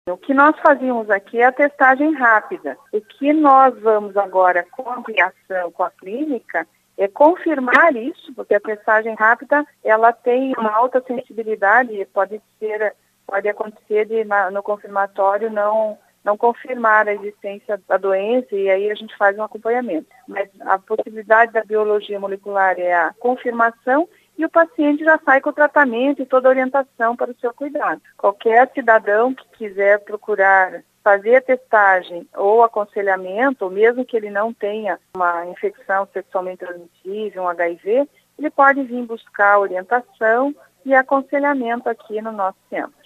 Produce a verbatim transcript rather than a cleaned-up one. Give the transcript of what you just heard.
O que nós fazíamos aqui é a testagem rápida. O que nós vamos agora com a ampliação com a clínica é confirmar isso, porque a testagem rápida ela tem uma alta sensibilidade e pode ser, pode acontecer de na, no confirmatório não, não confirmar a existência da doença e aí a gente faz um acompanhamento. Mas a possibilidade da biologia molecular é a confirmação e o paciente já sai com o tratamento e toda a orientação para o seu cuidado. Qualquer cidadão que quiser procurar fazer a testagem ou aconselhamento, ou mesmo que ele não tenha uma infecção sexualmente transmissível, um H I V, ele pode vir buscar orientação e aconselhamento aqui no nosso centro.